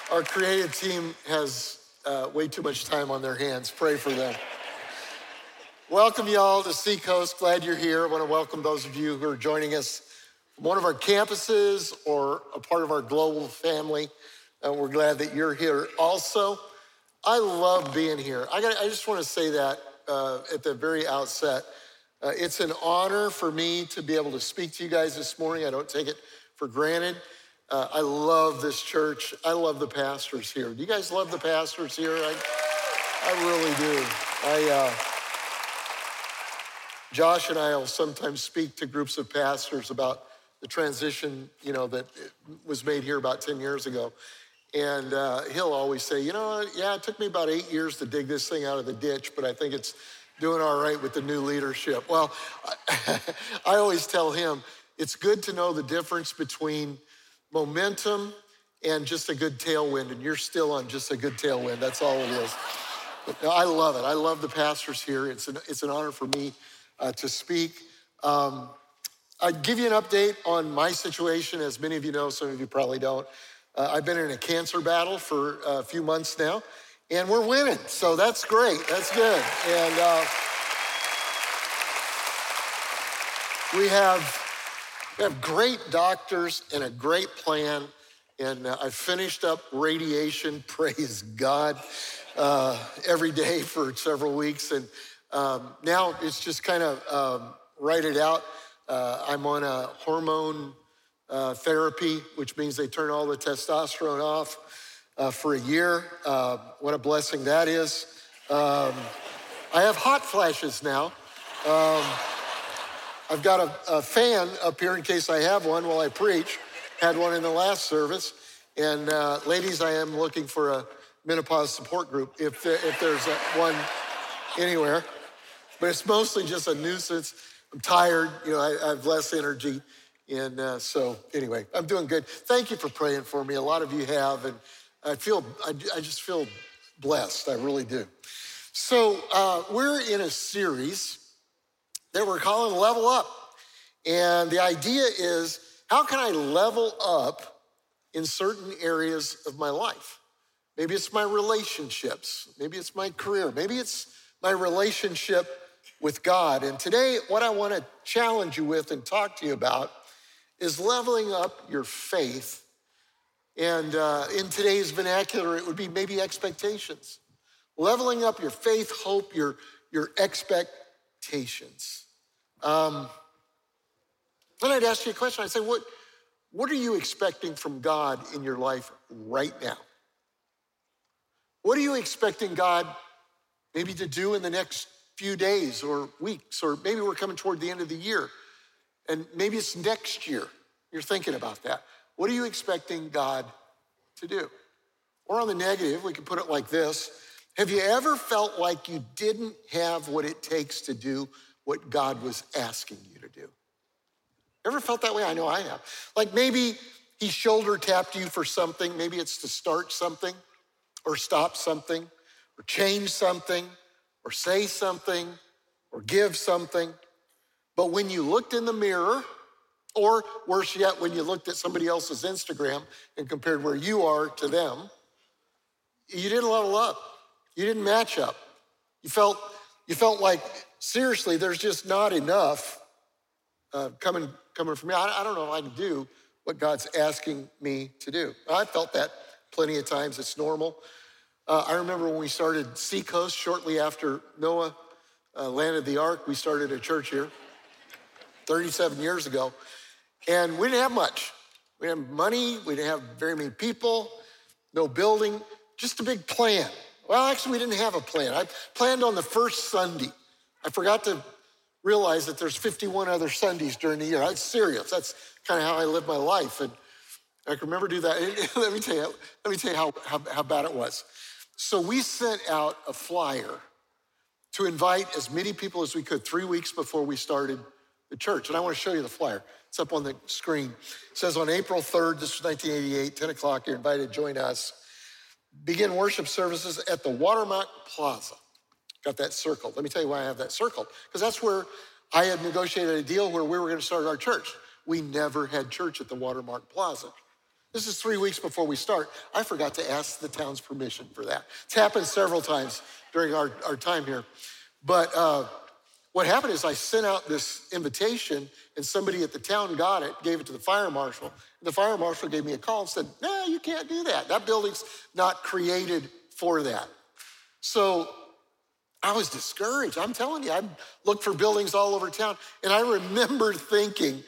Our creative team has way too much time on their hands. Pray for them. Welcome y'all to Seacoast. Glad you're here. I want to welcome those of you who are joining us from one of our campuses or a part of our global family. We're glad that you're here also. I love being here. I just want to say that at the very outset. It's an honor for me to be able to speak to you guys this morning. I don't take it for granted. I love this church. I love the pastors here. Do you guys love the pastors here? I really do. Josh and I will sometimes speak to groups of pastors about the transition, that was made here about 10 years ago. And he'll always say, it took me about 8 years to dig this thing out of the ditch, but I think it's doing all right with the new leadership. Well, I always tell him, it's good to know the difference between momentum and just a good tailwind, and you're still on just a good tailwind. That's all it is. But no, I love it. I love the pastors here. It's an honor for me to speak. I'd give you an update on my situation. As many of you know, some of you probably don't. I've been in a cancer battle for a few months now, and we're winning. So that's great. That's good. And we have great doctors and a great plan. And I finished up radiation, praise God, every day for several weeks. And now it's just kind of write it out. I'm on a hormone therapy, which means they turn all the testosterone off for a year. What a blessing that is. I have hot flashes now. I've got a fan up here in case I have one while I preach. Had one in the last service. And ladies, I am looking for a menopause support group if there's one anywhere. But it's mostly just a nuisance. I'm tired, I have less energy. And so anyway, I'm doing good. Thank you for praying for me. A lot of you have, and I just feel blessed. I really do. So we're in a series that we're calling Level Up. And the idea is, how can I level up in certain areas of my life? Maybe it's my relationships. Maybe it's my career. Maybe it's my relationship with God. And today, what I want to challenge you with and talk to you about is leveling up your faith. And in today's vernacular, it would be maybe expectations. Leveling up your faith, hope, your expectations. Then I'd ask you a question. I'd say, what are you expecting from God in your life right now? What are you expecting God maybe to do in the next few days or weeks? Or maybe we're coming toward the end of the year, and maybe it's next year. You're thinking about that. What are you expecting God to do? Or on the negative, we can put it like this. Have you ever felt like you didn't have what it takes to do what God was asking you to do? Ever felt that way? I know I have. Like maybe he shoulder tapped you for something. Maybe it's to start something or stop something or change something or say something or give something. But when you looked in the mirror, or worse yet, when you looked at somebody else's Instagram and compared where you are to them, you didn't level up. You didn't match up. You felt like, seriously, there's just not enough coming from me. I don't know if I can do what God's asking me to do. I felt that plenty of times. It's normal. I remember when we started Seacoast shortly after Noah landed the ark, we started a church here 37 years ago. And we didn't have much. We didn't have money. We didn't have very many people, no building, just a big plan. Well, actually, we didn't have a plan. I planned on the first Sunday. I forgot to realize that there's 51 other Sundays during the year. That's serious. That's kind of how I live my life. And I can remember do that. Let me tell you how bad it was. So we sent out a flyer to invite as many people as we could 3 weeks before we started the church. And I want to show you the flyer. It's up on the screen. It says on April 3rd, this was 1988, 10 o'clock, you're invited to join us. Begin worship services at the Watermark Plaza. Got that circled. Let me tell you why I have that circled. Because that's where I had negotiated a deal where we were going to start our church. We never had church at the Watermark Plaza. This is 3 weeks before we start. I forgot to ask the town's permission for that. It's happened several times during our time here. But what happened is I sent out this invitation and somebody at the town got it, gave it to the fire marshal. And the fire marshal gave me a call and said, no, you can't do that. That building's not created for that. So I was discouraged. I'm telling you, I looked for buildings all over town. And I remember thinking,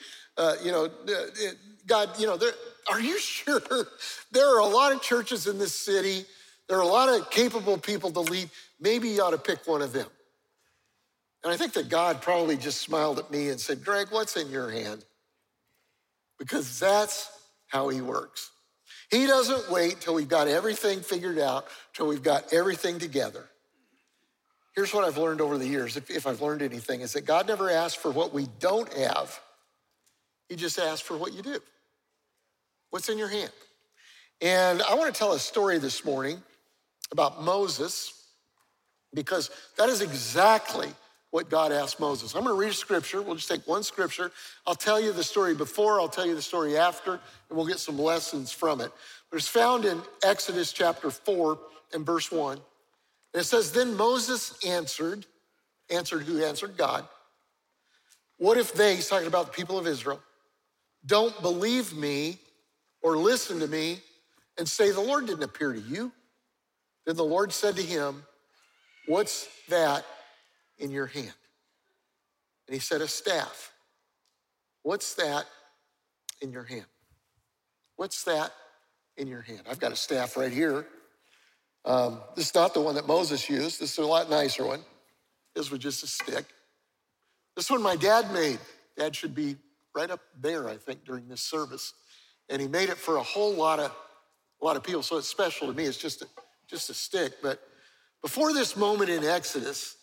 God, are you sure? There are a lot of churches in this city. There are a lot of capable people to lead. Maybe you ought to pick one of them. And I think that God probably just smiled at me and said, Greg, what's in your hand? Because that's how he works. He doesn't wait till we've got everything figured out, till we've got everything together. Here's what I've learned over the years, if I've learned anything, is that God never asks for what we don't have. He just asks for what you do. What's in your hand? And I want to tell a story this morning about Moses, because that is exactly what God asked Moses. I'm going to read a scripture. We'll just take one scripture. I'll tell you the story before, I'll tell you the story after, and we'll get some lessons from it. But it's found in Exodus chapter 4 and verse 1. And it says, then Moses answered who answered God. What if they, he's talking about the people of Israel, don't believe me or listen to me and say, the Lord didn't appear to you? Then the Lord said to him, what's that in your hand? And he said, a staff. What's that in your hand? What's that in your hand? I've got a staff right here. This is not the one that Moses used. This is a lot nicer one. This was just a stick. This one my dad made. Dad should be right up there, I think, during this service. And he made it for a whole lot of people, so it's special to me. It's just a stick. But before this moment in Exodus,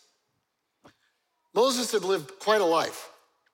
Moses had lived quite a life.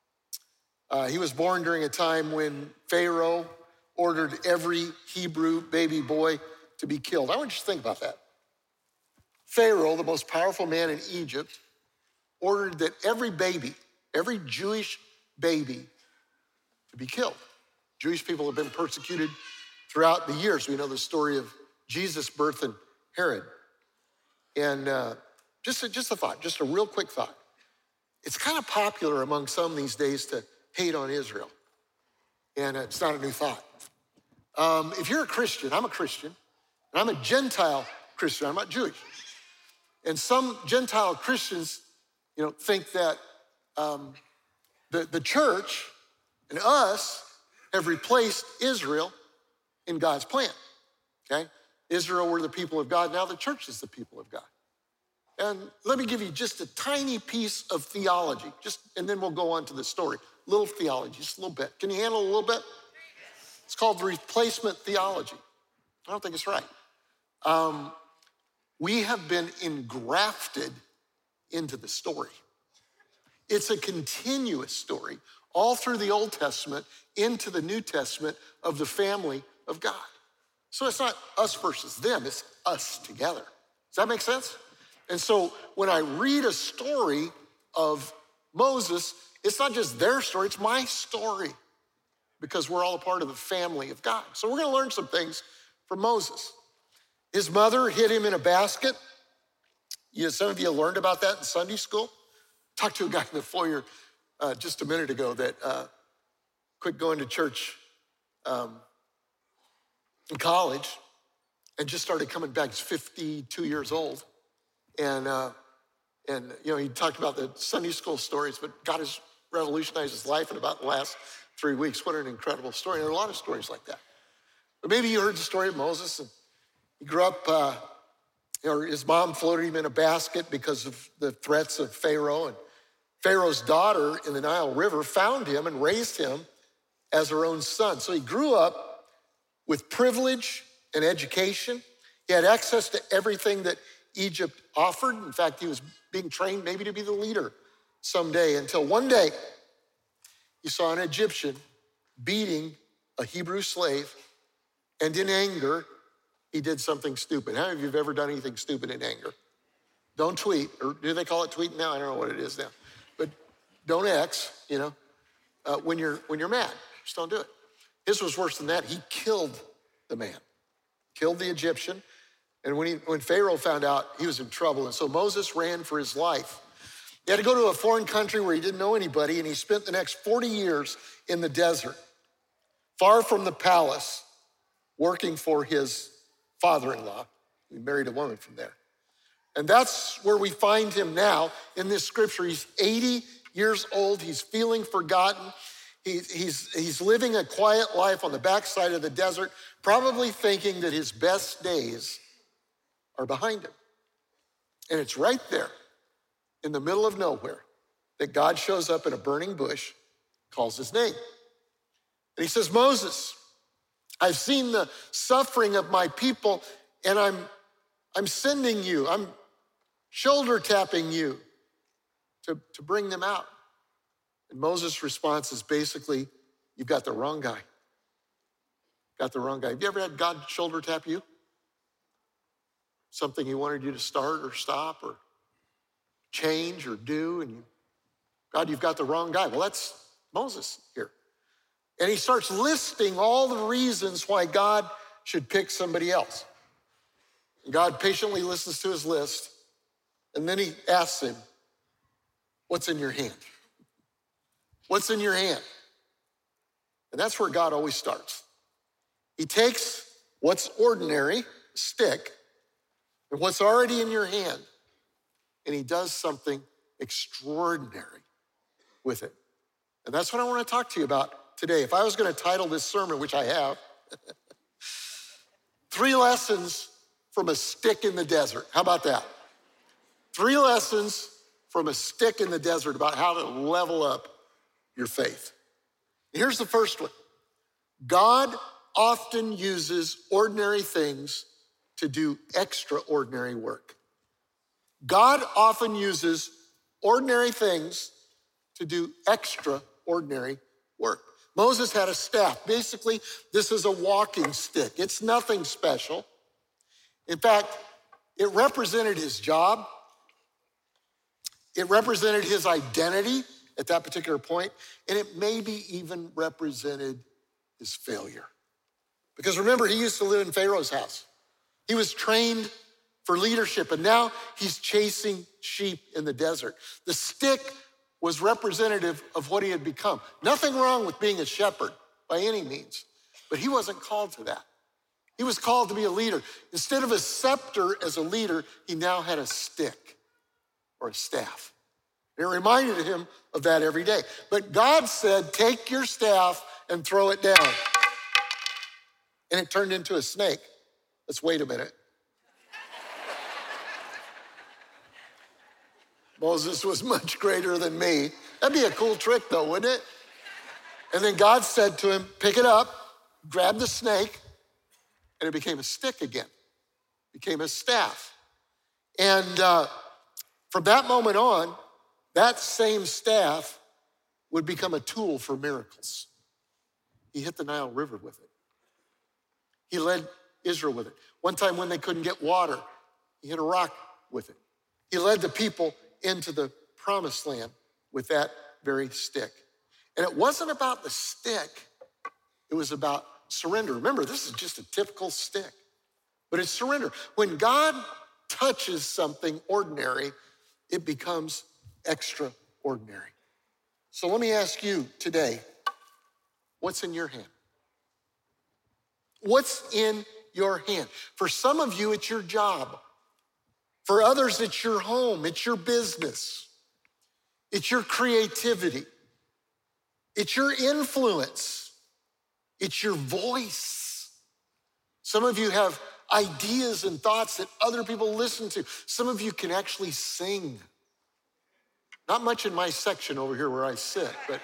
He was born during a time when Pharaoh ordered every Hebrew baby boy to be killed. I want you to think about that. Pharaoh, the most powerful man in Egypt, ordered that every baby, every Jewish baby, to be killed. Jewish people have been persecuted throughout the years. We know the story of Jesus' birth in Herod. And just a thought, just a real quick thought. It's kind of popular among some these days to hate on Israel. And it's not a new thought. If you're a Christian, I'm a Christian, and I'm a Gentile Christian, I'm not Jewish. And some Gentile Christians, think that the church and us have replaced Israel in God's plan, okay? Israel were the people of God, now the church is the people of God. And let me give you just a tiny piece of theology, and then we'll go on to the story. Little theology, just a little bit. Can you handle a little bit? It's called replacement theology. I don't think it's right. We have been engrafted into the story. It's a continuous story all through the Old Testament into the New Testament of the family of God. So it's not us versus them, it's us together. Does that make sense? And so when I read a story of Moses, it's not just their story, it's my story, because we're all a part of the family of God. So we're going to learn some things from Moses. His mother hid him in a basket. Some of you learned about that in Sunday school. Talked to a guy in the foyer just a minute ago that quit going to church in college and just started coming back. He's 52 years old. And he talked about the Sunday school stories, but God has revolutionized his life in about the last 3 weeks. What an incredible story. And there are a lot of stories like that. But maybe you heard the story of Moses. And he grew up, his mom floated him in a basket because of the threats of Pharaoh. And Pharaoh's daughter in the Nile River found him and raised him as her own son. So he grew up with privilege and education. He had access to everything that Egypt offered. In fact, he was being trained maybe to be the leader someday, until one day he saw an Egyptian beating a Hebrew slave, and in anger, he did something stupid. How many of you have ever done anything stupid in anger? Don't tweet, or do they call it tweeting now? I don't know what it is now. But don't X, when you're mad. Just don't do it. His was worse than that. He killed the man, killed the Egyptian. And when Pharaoh found out, he was in trouble. And so Moses ran for his life. He had to go to a foreign country where he didn't know anybody, and he spent the next 40 years in the desert, far from the palace, working for his father-in-law. He married a woman from there. And that's where we find him now in this scripture. He's 80 years old. He's feeling forgotten. He's living a quiet life on the backside of the desert, probably thinking that his best days are behind him. And it's right there in the middle of nowhere that God shows up in a burning bush, calls his name. And he says, Moses, I've seen the suffering of my people, and I'm sending you. I'm shoulder tapping you to bring them out. And Moses' response is basically, you've got the wrong guy. Got the wrong guy. Have you ever had God shoulder tap you? Something he wanted you to start or stop or change or do, and God, you've got the wrong guy. Well, that's Moses here. And he starts listing all the reasons why God should pick somebody else. And God patiently listens to his list, and then he asks him, what's in your hand? What's in your hand? And that's where God always starts. He takes what's ordinary, stick, and what's already in your hand, and he does something extraordinary with it. And that's what I want to talk to you about today. If I was going to title this sermon, which I have, 3 lessons from a stick in the desert. How about that? 3 lessons from a stick in the desert about how to level up your faith. Here's the first one. God often uses ordinary things to do extraordinary work. God often uses ordinary things to do extraordinary work. Moses had a staff. Basically, this is a walking stick. It's nothing special. In fact, it represented his job. It represented his identity at that particular point, and it maybe even represented his failure. Because remember, he used to live in Pharaoh's house. He was trained for leadership, and now he's chasing sheep in the desert. The stick was representative of what he had become. Nothing wrong with being a shepherd by any means, but he wasn't called to that. He was called to be a leader. Instead of a scepter as a leader, he now had a stick or a staff. And it reminded him of that every day. But God said, take your staff and throw it down. And it turned into a snake. Let's wait a minute. Moses was much greater than me. That'd be a cool trick though, wouldn't it? And then God said to him, pick it up, grab the snake, and it became a stick again. It became a staff. And from that moment on, that same staff would become a tool for miracles. He hit the Nile River with it. He led Israel with it. One time when they couldn't get water, he hit a rock with it. He led the people into the promised land with that very stick. And it wasn't about the stick, it was about surrender. Remember, this is just a typical stick, but it's surrender. When God touches something ordinary, it becomes extraordinary. So let me ask you today, what's in your hand? What's in your hand? For some of you, it's your job. For others, it's your home, it's your business, it's your creativity, it's your influence, it's your voice. Some of you have ideas and thoughts that other people listen to. Some of you can actually sing. Not much in my section over here where I sit, but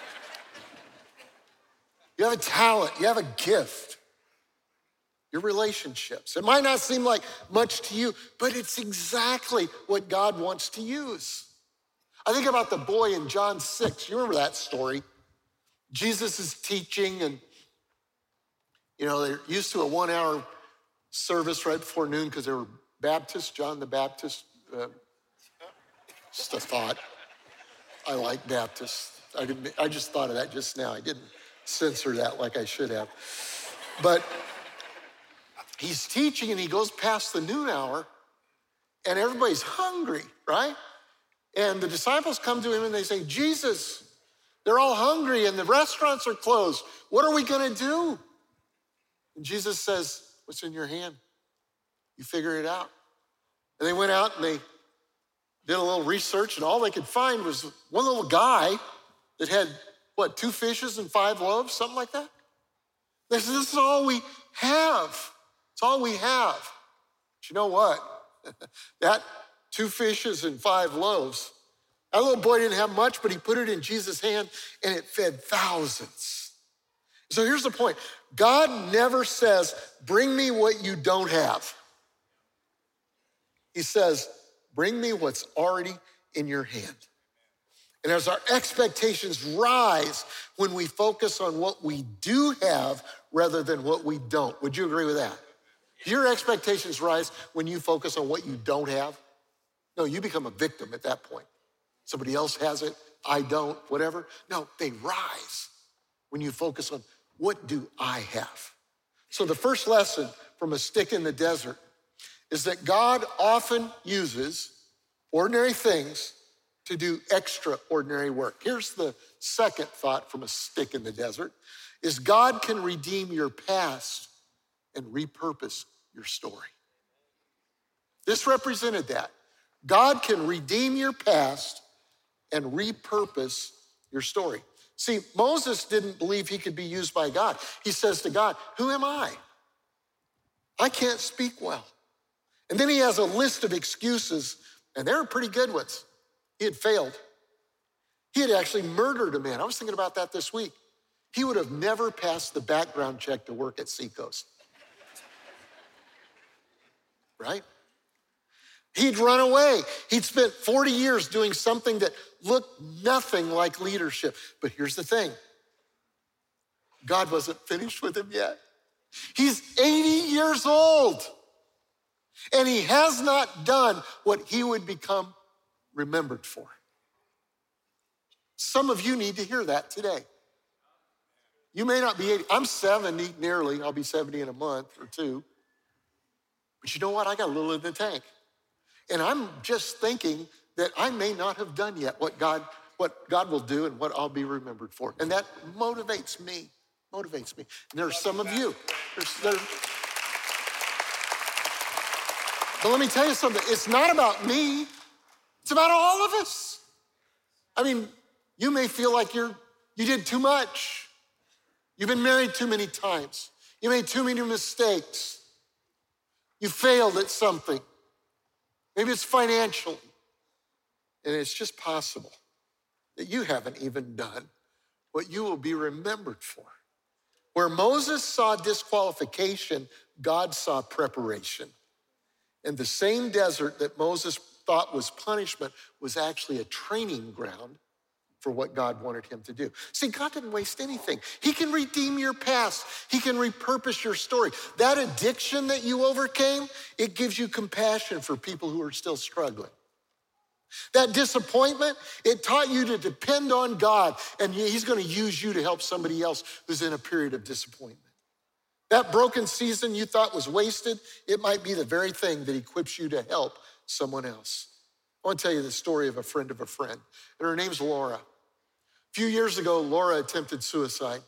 you have a talent, you have a gift. Your relationships. It might not seem like much to you, but it's exactly what God wants to use. I think about the boy in John 6. You remember that story? Jesus is teaching, and they're used to a 1-hour service right before noon because they were Baptists, John the Baptist. Just a thought. I like Baptists. I just thought of that just now. I didn't censor that like I should have. But he's teaching and he goes past the noon hour and everybody's hungry, right? And the disciples come to him and they say, Jesus, they're all hungry and the restaurants are closed. What are we gonna do? And Jesus says, what's in your hand? You figure it out. And they went out and they did a little research and all they could find was one little guy that had, 2 fishes and 5 loaves, something like that? They said, this is all we have. It's all we have. But you know what? That 2 fishes and 5 loaves, that little boy didn't have much, but he put it in Jesus' hand and it fed thousands. So here's the point. God never says, bring me what you don't have. He says, bring me what's already in your hand. And as our expectations rise when we focus on what we do have rather than what we don't. Would you agree with that? Do your expectations rise when you focus on what you don't have? No, you become a victim at that point. Somebody else has it, I don't, whatever. No, they rise when you focus on what do I have? So the first lesson from a stick in the desert is that God often uses ordinary things to do extraordinary work. Here's the second thought from a stick in the desert, is God can redeem your past and repurpose your story. This represented that. God can redeem your past and repurpose your story. See, Moses didn't believe he could be used by God. He says to God, who am I? I can't speak well. And then he has a list of excuses, and they're pretty good ones. He had failed. He had actually murdered a man. I was thinking about that this week. He would have never passed the background check to work at Seacoast. Right? He'd run away. He'd spent 40 years doing something that looked nothing like leadership. But here's the thing. God wasn't finished with him yet. He's 80 years old. And he has not done what he would become remembered for. Some of you need to hear that today. You may not be 80. I'm 70 nearly. I'll be 70 in a month or 2. But you know what? I got a little in the tank. And I'm just thinking that I may not have done yet what God will do and what I'll be remembered for. And that motivates me. And there are some of you. But let me tell you something. It's not about me. It's about all of us. I mean, you may feel like you did too much. You've been married too many times. You made too many mistakes. You failed at something. Maybe it's financially. And it's just possible that you haven't even done what you will be remembered for. Where Moses saw disqualification, God saw preparation. And the same desert that Moses thought was punishment was actually a training ground for what God wanted him to do. See, God didn't waste anything. He can redeem your past. He can repurpose your story. That addiction that you overcame, it gives you compassion for people who are still struggling. That disappointment, it taught you to depend on God, and he's gonna use you to help somebody else who's in a period of disappointment. That broken season you thought was wasted, it might be the very thing that equips you to help someone else. I want to tell you the story of a friend, and her name's Laura. A few years ago, Laura attempted suicide,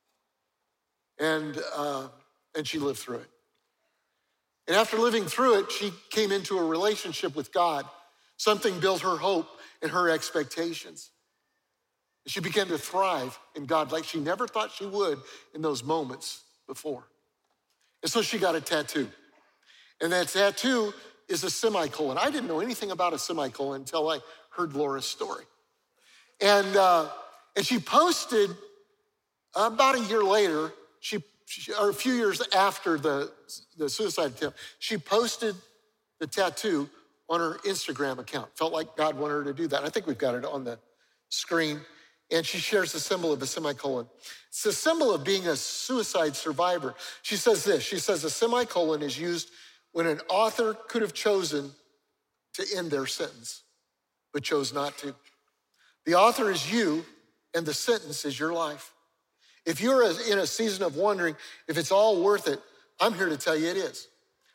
and she lived through it. And after living through it, she came into a relationship with God. Something built her hope and her expectations. She began to thrive in God like she never thought she would in those moments before. And so she got a tattoo. And that tattoo is a semicolon. I didn't know anything about a semicolon until I heard Laura's story. And she posted about a year later, or a few years after the suicide attempt, she posted the tattoo on her Instagram account. Felt like God wanted her to do that. I think we've got it on the screen. And she shares the symbol of a semicolon. It's a symbol of being a suicide survivor. She says this, she says a semicolon is used when an author could have chosen to end their sentence, but chose not to. The author is you, and the sentence is your life. If you're in a season of wondering if it's all worth it, I'm here to tell you it is.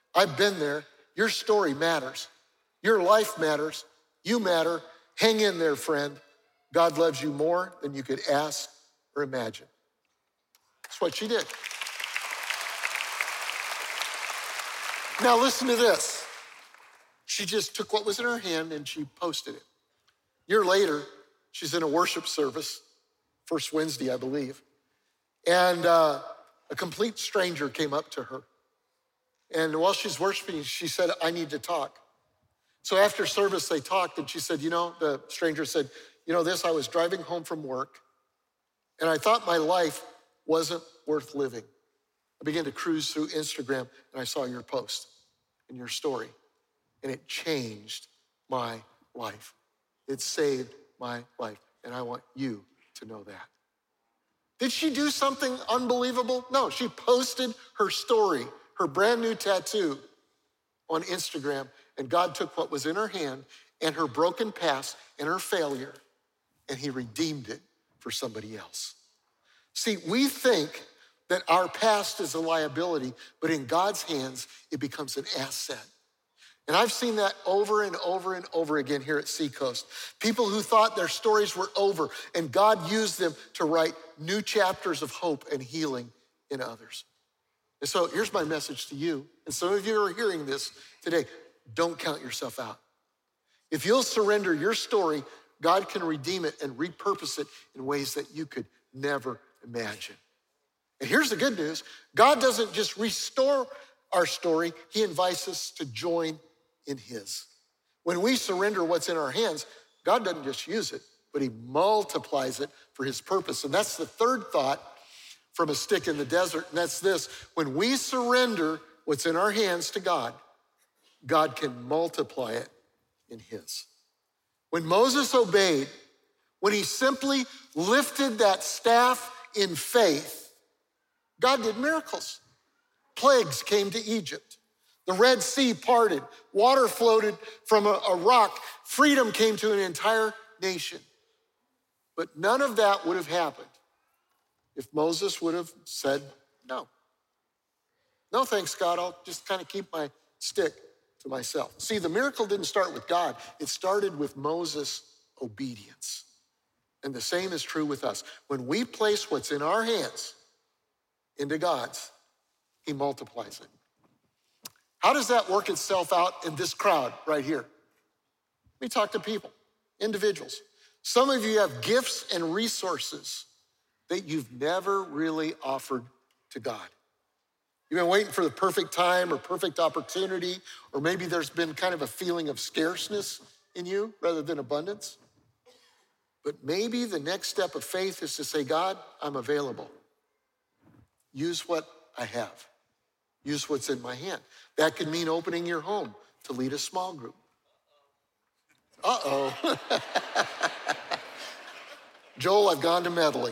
I've been there. Your story matters. Your life matters. You matter. Hang in there, friend. God loves you more than you could ask or imagine. That's what she did. Now listen to this. She just took what was in her hand and she posted it. A year later, she's in a worship service, first Wednesday, I believe. And a complete stranger came up to her. And while she's worshiping, she said, I need to talk. So after service, they talked, and she said, the stranger said, I was driving home from work, and I thought my life wasn't worth living. I began to cruise through Instagram, and I saw your post and your story, and it changed my life. It saved my life, and I want you to know that. Did she do something unbelievable? No, she posted her story, her brand new tattoo on Instagram, and God took what was in her hand and her broken past and her failure, and he redeemed it for somebody else. See, we think that our past is a liability, but in God's hands, it becomes an asset. And I've seen that over and over and over again here at Seacoast. People who thought their stories were over, and God used them to write new chapters of hope and healing in others. And so here's my message to you, and some of you are hearing this today. Don't count yourself out. If you'll surrender your story, God can redeem it and repurpose it in ways that you could never imagine. And here's the good news. God doesn't just restore our story, he invites us to join in his. When we surrender what's in our hands, God doesn't just use it, but he multiplies it for his purpose. And that's the third thought from a stick in the desert, and that's this. When we surrender what's in our hands to God, God can multiply it in his. When Moses obeyed, when he simply lifted that staff in faith, God did miracles. Plagues came to Egypt. The Red Sea parted. Water floated from a rock. Freedom came to an entire nation. But none of that would have happened if Moses would have said no. No thanks, God. I'll just kind of keep my stick to myself. See, the miracle didn't start with God. It started with Moses' obedience. And the same is true with us. When we place what's in our hands into God's, he multiplies it. How does that work itself out in this crowd right here? We talk to people, individuals. Some of you have gifts and resources that you've never really offered to God. You've been waiting for the perfect time or perfect opportunity, or maybe there's been kind of a feeling of scarceness in you rather than abundance. But maybe the next step of faith is to say, God, I'm available. Use what I have. Use what's in my hand. That could mean opening your home to lead a small group. Uh-oh. Joel, I've gone to meddling.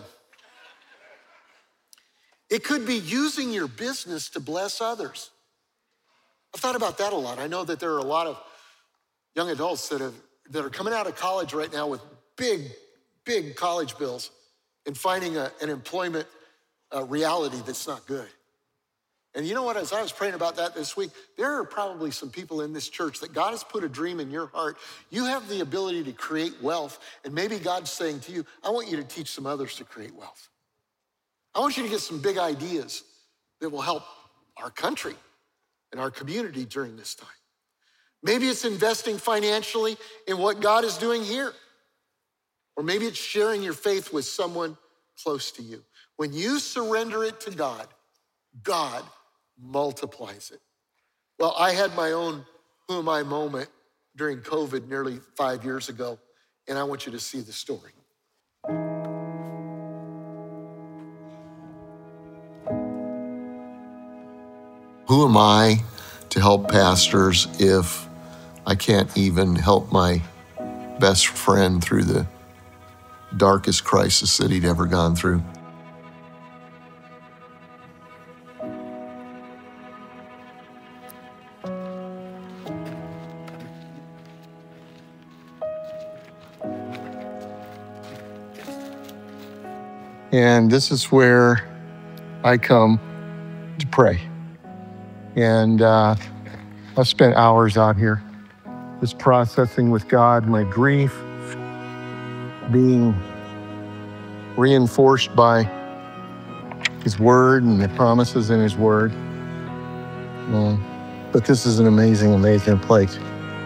It could be using your business to bless others. I've thought about that a lot. I know that there are a lot of young adults that are coming out of college right now with big college bills and finding an employment reality that's not good. And you know what, as I was praying about that this week, there are probably some people in this church that God has put a dream in your heart. You have the ability to create wealth, and maybe God's saying to you, I want you to teach some others to create wealth. I want you to get some big ideas that will help our country and our community during this time. Maybe it's investing financially in what God is doing here. Or maybe it's sharing your faith with someone close to you. When you surrender it to God, God multiplies it. Well, I had my own who am I moment during COVID nearly 5 years ago, and I want you to see the story. Who am I to help pastors if I can't even help my best friend through the darkest crisis that he'd ever gone through? And this is where I come to pray. And I've spent hours out here just processing with God my grief, being reinforced by His Word and the promises in His Word. But this is an amazing, amazing place.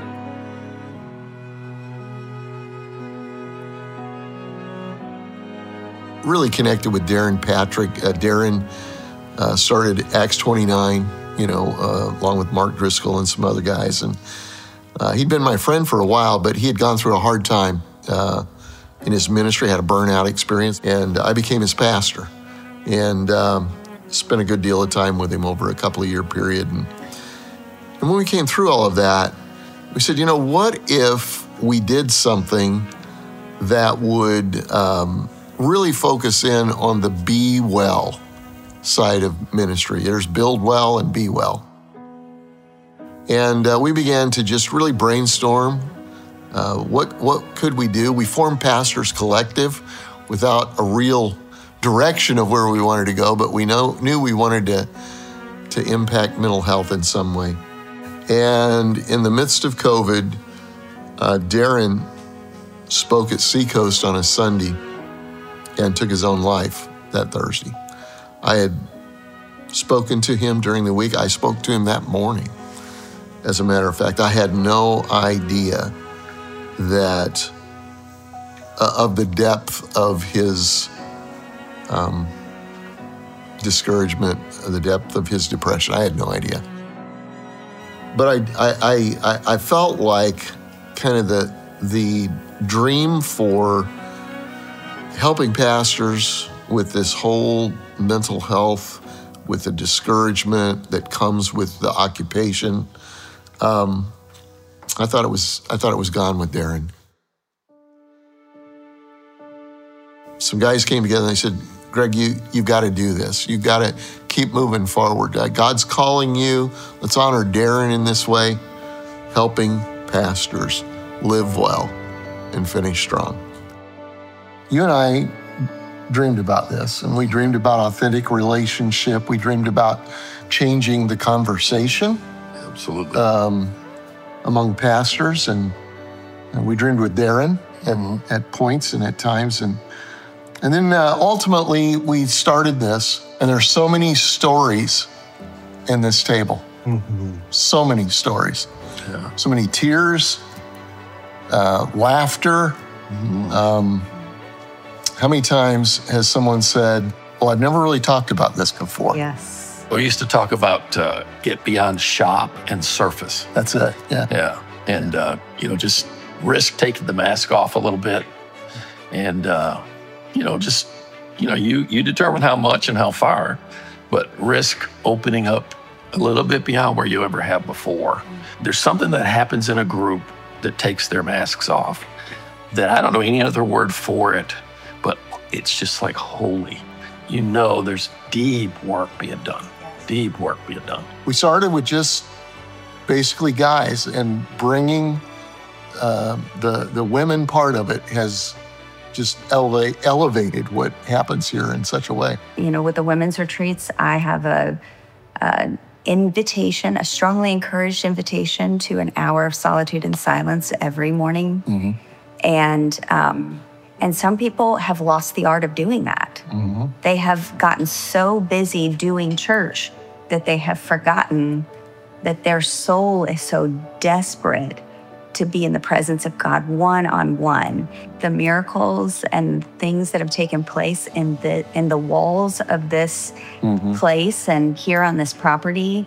Really connected with Darren Patrick. Darren started Acts 29, along with Mark Driscoll and some other guys. And he'd been my friend for a while, but he had gone through a hard time in his ministry, had a burnout experience, and I became his pastor. And spent a good deal of time with him over a couple of year period. And when we came through all of that, we said, what if we did something that would really focus in on the be well side of ministry. There's build well and be well. And we began to just really brainstorm what could we do. We formed Pastors Collective without a real direction of where we wanted to go, but we knew we wanted to impact mental health in some way. And in the midst of COVID, Darren spoke at Seacoast on a Sunday and took his own life that Thursday. I had spoken to him during the week. I spoke to him that morning. As a matter of fact, I had no idea that of the depth of his discouragement, the depth of his depression. I had no idea. But I felt like kind of the dream for helping pastors with this whole mental health, with the discouragement that comes with the occupation. I thought it was gone with Darren. Some guys came together and they said, Greg, you've got to do this. You've got to keep moving forward. God's calling you. Let's honor Darren in this way, helping pastors live well and finish strong. You and I dreamed about this, and we dreamed about authentic relationship. We dreamed about changing the conversation. Absolutely. Among pastors, and we dreamed with Darren and at points and at times. And then ultimately we started this, and there's so many stories in this table. Mm-hmm. So many stories. Yeah. So many tears, laughter. Mm-hmm. How many times has someone said, well, I've never really talked about this before? Yes. We used to talk about get beyond shop and surface. That's it, yeah. Yeah, and just risk taking the mask off a little bit. And, you determine how much and how far, but risk opening up a little bit beyond where you ever have before. There's something that happens in a group that takes their masks off that I don't know any other word for it, but it's just like holy. There's deep work being done. Deep work being done. We started with just basically guys, and bringing the women part of it has just elevated what happens here in such a way. With the women's retreats, I have a invitation, a strongly encouraged invitation to an hour of solitude and silence every morning. Mm-hmm. And some people have lost the art of doing that. Mm-hmm. They have gotten so busy doing church that they have forgotten that their soul is so desperate to be in the presence of God one-on-one. The miracles and things that have taken place in the walls of this mm-hmm. place and here on this property,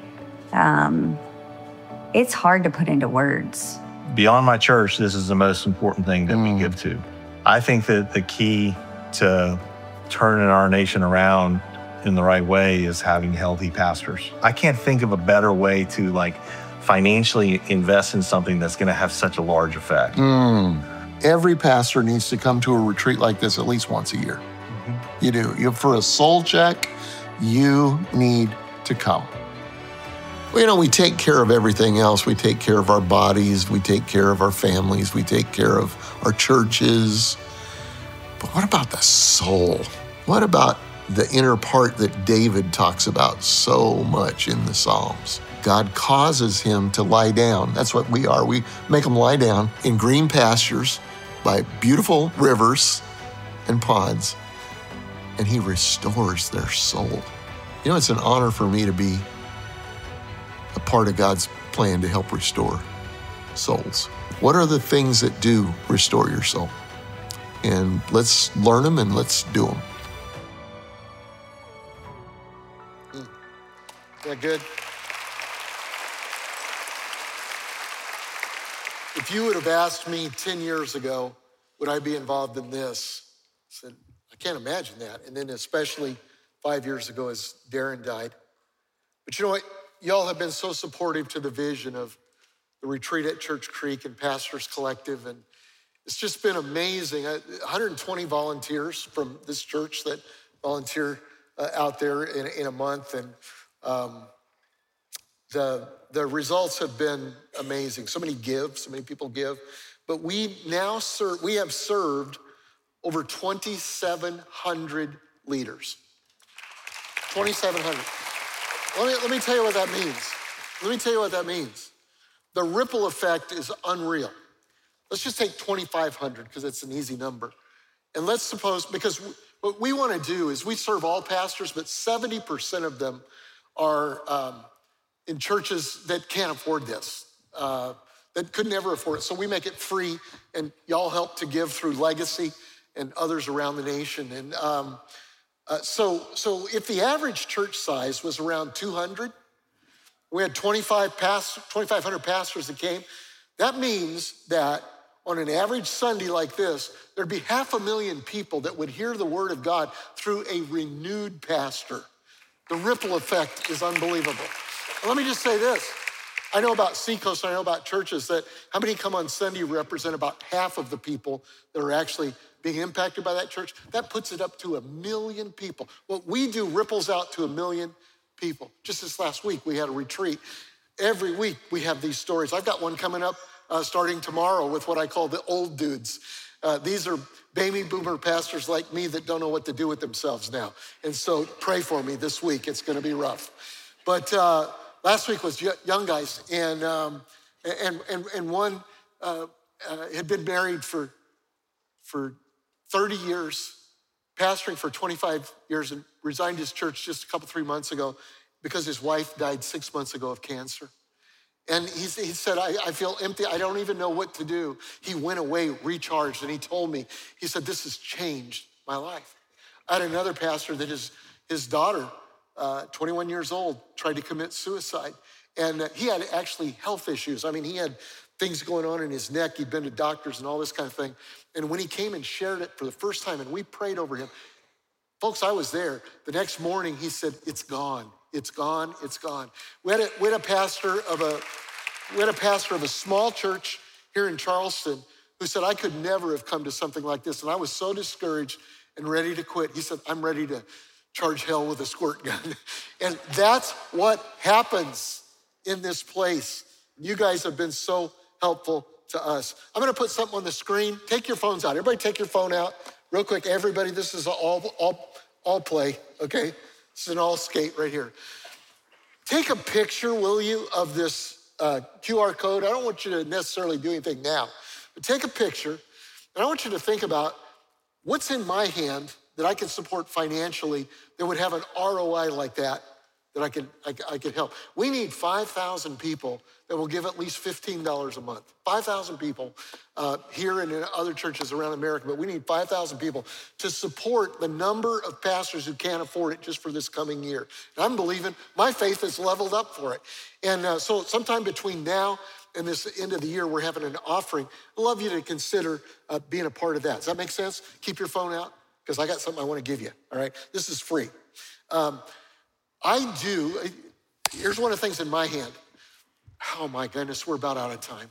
it's hard to put into words. Beyond my church, this is the most important thing that we give to. I think that the key to turning our nation around in the right way is having healthy pastors. I can't think of a better way to financially invest in something that's going to have such a large effect. Every pastor needs to come to a retreat like this at least once a year. Mm-hmm. You do. For a soul check, you need to come. Well, we take care of everything else. We take care of our bodies. We take care of our families. We take care of our churches. But what about the soul? What about the inner part that David talks about so much in the Psalms? God causes him to lie down. That's what we are. We make them lie down in green pastures by beautiful rivers and ponds, and he restores their soul. You know, it's an honor for me to be a part of God's plan to help restore souls. What are the things that do restore your soul? And let's learn them and let's do them. Yeah, good. If you would have asked me 10 years ago, would I be involved in this? I said, I can't imagine that. And then especially 5 years ago as Darren died. But you know what? Y'all have been so supportive to the vision of the retreat at Church Creek and Pastors Collective. And it's just been amazing. 120 volunteers from this church that volunteer out there in a month. And the results have been amazing. So many people give. But we have served over 2,700 leaders. 2,700. Let me tell you what that means. The ripple effect is unreal. Let's just take 2,500 because it's an easy number. And let's suppose, because what we want to do is we serve all pastors, but 70% of them are in churches that can't afford this, that could never afford it. So we make it free, and y'all help to give through Legacy and others around the nation. And so if the average church size was around 200, we had 2,500 pastors that came. That means that on an average Sunday like this, there'd be 500,000 people that would hear the word of God through a renewed pastor. The ripple effect is unbelievable. And let me just say this. I know about Seacoast, and I know about churches that how many come on Sunday represent about half of the people that are actually being impacted by that church. That puts it up to 1 million people. What we do ripples out to 1 million people. Just this last week, we had a retreat. Every week, we have these stories. I've got one coming up starting tomorrow with what I call the old dudes. These are baby boomer pastors like me that don't know what to do with themselves now. And so pray for me this week. It's going to be rough. But last week was young guys, and one had been married for 30 years, pastoring for 25 years, and resigned his church just 3 months ago because his wife died 6 months ago of cancer. And he said, I feel empty. I don't even know what to do. He went away recharged, and he told me, he said, this has changed my life. I had another pastor that his daughter, 21 years old, tried to commit suicide. And he had actually health issues. I mean, he had things going on in his neck. He'd been to doctors and all this kind of thing. And when he came and shared it for the first time, and we prayed over him, folks, I was there. The next morning, he said, it's gone. It's gone. It's gone. We had a pastor of a small church here in Charleston who said, I could never have come to something like this. And I was so discouraged and ready to quit. He said, I'm ready to charge hell with a squirt gun. And that's what happens in this place. You guys have been so helpful to us. I'm gonna put something on the screen. Take your phones out. Everybody take your phone out real quick. Everybody, this is all play, okay? This is an all skate right here. Take a picture, will you, of this QR code. I don't want you to necessarily do anything now, but take a picture, and I want you to think about what's in my hand that I can support financially that would have an ROI like that I could help. We need 5,000 people that will give at least $15 a month. 5,000 people here and in other churches around America, but we need 5,000 people to support the number of pastors who can't afford it just for this coming year. And I'm believing my faith is leveled up for it. And so sometime between now and this end of the year, we're having an offering. I'd love you to consider being a part of that. Does that make sense? Keep your phone out, because I got something I want to give you, all right? This is free. Here's one of the things in my hand. Oh my goodness, we're about out of time.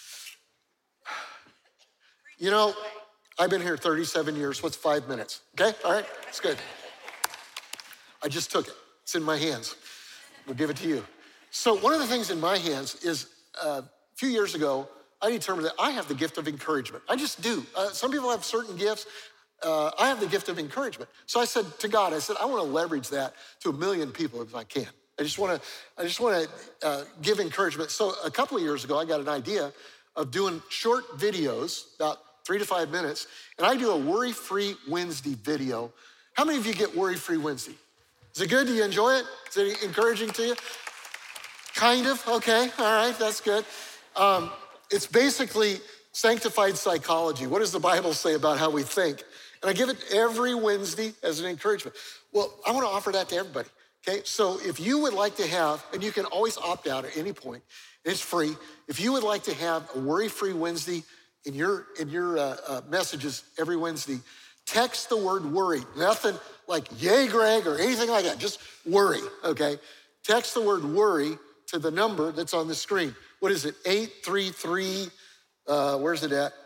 You know, I've been here 37 years. What's 5 minutes? Okay, all right, it's good. I just took it. It's in my hands. We'll give it to you. So one of the things in my hands is a few years ago, I determined that I have the gift of encouragement. I just do. Some people have certain gifts. I have the gift of encouragement. So I said to God, I want to leverage that to 1 million people if I can. I just want to give encouragement. So a couple of years ago, I got an idea of doing short videos, about 3 to 5 minutes, and I do a worry-free Wednesday video. How many of you get worry-free Wednesday? Is it good? Do you enjoy it? Is it encouraging to you? Kind of, okay, all right, that's good. It's basically sanctified psychology. What does the Bible say about how we think? And I give it every Wednesday as an encouragement. Well, I want to offer that to everybody, okay? So if you would like to have, and you can always opt out at any point, it's free. If you would like to have a worry-free Wednesday in your messages every Wednesday, text the word worry. Nothing like yay, Greg, or anything like that. Just worry, okay? Text the word worry to the number that's on the screen. What is it? 833, where's it at?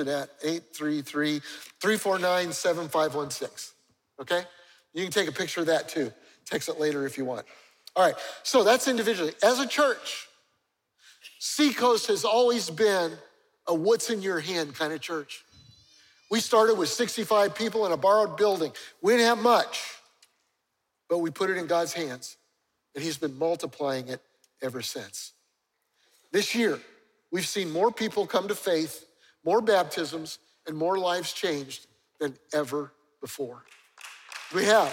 833-349-7516, okay? You can take a picture of that too. Text it later if you want. All right, so that's individually. As a church, Seacoast has always been a what's in your hand kind of church. We started with 65 people in a borrowed building. We didn't have much, but we put it in God's hands, and he's been multiplying it ever since. This year, we've seen more people come to faith, more baptisms, and more lives changed than ever before. We have.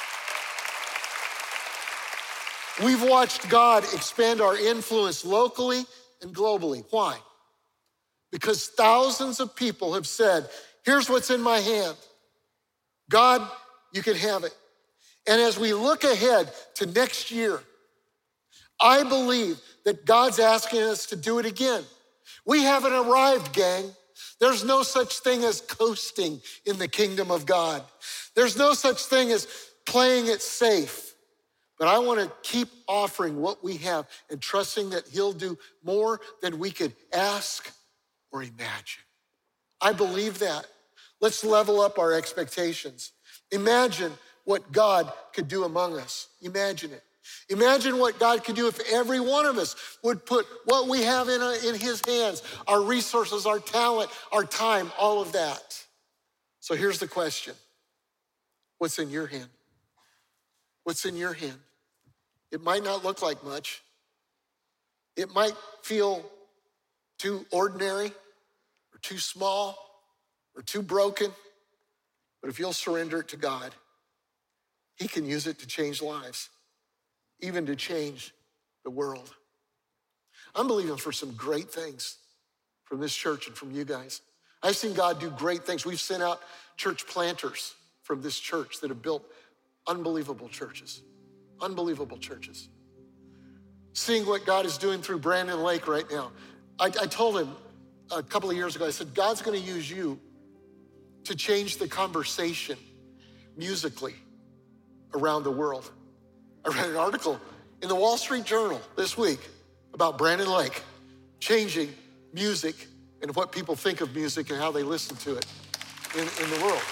We've watched God expand our influence locally and globally. Why? Because thousands of people have said, here's what's in my hand. God, you can have it. And as we look ahead to next year, I believe that God's asking us to do it again. We haven't arrived, gang. There's no such thing as coasting in the kingdom of God. There's no such thing as playing it safe. But I want to keep offering what we have and trusting that he'll do more than we could ask or imagine. I believe that. Let's level up our expectations. Imagine what God could do among us. Imagine it. Imagine what God could do if every one of us would put what we have in his hands, our resources, our talent, our time, all of that. So here's the question. What's in your hand? What's in your hand? It might not look like much. It might feel too ordinary or too small or too broken. But if you'll surrender it to God, he can use it to change lives, even to change the world. I'm believing for some great things from this church and from you guys. I've seen God do great things. We've sent out church planters from this church that have built unbelievable churches. Unbelievable churches. Seeing what God is doing through Brandon Lake right now. I told him a couple of years ago, I said, God's gonna use you to change the conversation musically around the world. I read an article in the Wall Street Journal this week about Brandon Lake changing music and what people think of music and how they listen to it in the world.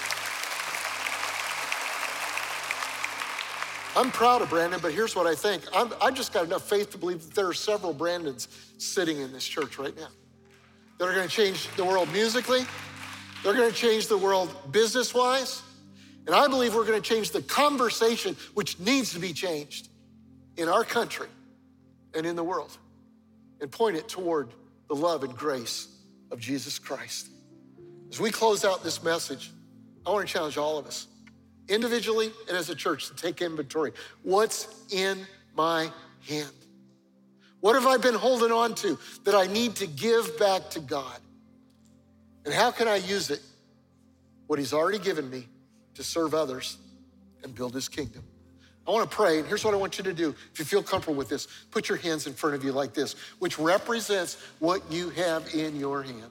I'm proud of Brandon, but here's what I think. I've just got enough faith to believe that there are several Brandons sitting in this church right now that are gonna change the world musically, they're gonna change the world business-wise, and I believe we're gonna change the conversation which needs to be changed in our country and in the world and point it toward the love and grace of Jesus Christ. As we close out this message, I wanna challenge all of us, individually and as a church, to take inventory. What's in my hand? What have I been holding on to that I need to give back to God? And how can I use it, what he's already given me, to serve others and build his kingdom? I wanna pray, and here's what I want you to do. If you feel comfortable with this, put your hands in front of you like this, which represents what you have in your hand.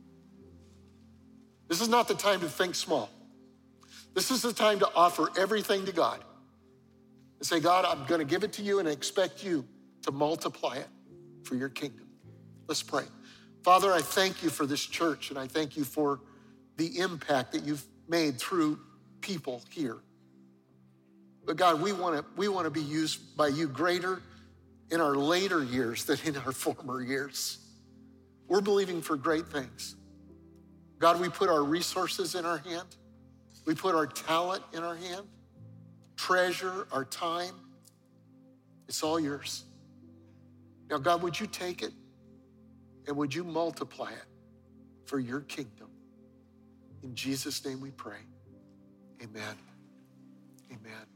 This is not the time to think small. This is the time to offer everything to God and say, God, I'm gonna give it to you and I expect you to multiply it for your kingdom. Let's pray. Father, I thank you for this church and I thank you for the impact that you've made through people here. But God, we wanna be used by you greater in our later years than in our former years. We're believing for great things. God, we put our resources in our hand. We put our talent in our hand, treasure, our time. It's all yours. Now, God, would you take it and would you multiply it for your kingdom? In Jesus' name we pray. Amen. Amen.